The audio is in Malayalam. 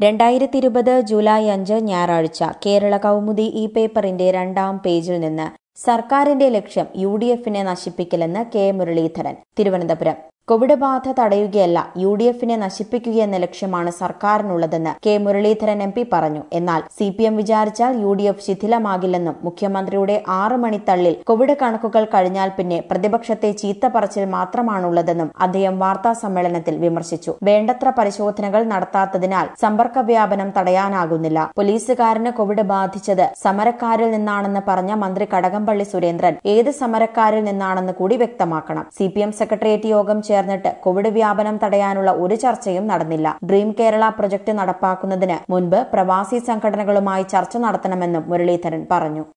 2020 ജൂലൈ 5 ഞായറാഴ്ച കേരള കൗമുദി ഈ പേപ്പറിന്റെ 2-ാം പേജിൽ നിന്ന് സർക്കാരിന്റെ ലക്ഷ്യം UDF-നെ നശിപ്പിക്കലെന്ന് കെ മുരളീധരൻ. തിരുവനന്തപുരം. കോവിഡ് ബാധ തടയുകയല്ല UDF-നെ നശിപ്പിക്കുകയെന്ന ലക്ഷ്യമാണ് സർക്കാരിനുള്ളതെന്ന് കെ മുരളീധരൻ MP പറഞ്ഞു. എന്നാൽ CPM വിചാരിച്ചാൽ UDF ശിഥിലമാകില്ലെന്നും മുഖ്യമന്ത്രിയുടെ 6 മണിത്തള്ളിൽ കോവിഡ് കണക്കുകൾ കഴിഞ്ഞാൽ പിന്നെ പ്രതിപക്ഷത്തെ ചീത്ത പറച്ചിൽ മാത്രമാണുള്ളതെന്നും അദ്ദേഹം വാർത്താ സമ്മേളനത്തിൽ വിമർശിച്ചു. വേണ്ടത്ര പരിശോധനകൾ നടത്താത്തതിനാൽ സമ്പർക്ക വ്യാപനം തടയാനാകുന്നില്ല. പോലീസുകാരന് കോവിഡ് ബാധിച്ചത് സമരക്കാരിൽ നിന്നാണെന്ന് പറഞ്ഞ മന്ത്രി കടകംപള്ളി സുരേന്ദ്രൻ ഏത് സമരക്കാരിൽ നിന്നാണെന്ന് കൂടി വ്യക്തമാക്കണം. CPM സെക്രട്ടേറിയറ്റ് യോഗം ചേർന്നിട്ട് കോവിഡ് വ്യാപനം തടയാനുള്ള ഒരു ചർച്ചയും നടന്നില്ല. ഡ്രീം കേരള പ്രൊജക്ട് നടപ്പാക്കുന്നതിന് മുൻപ് പ്രവാസി സംഘടനകളുമായി ചർച്ച നടത്തണമെന്നും മുരളീധരൻ പറഞ്ഞു.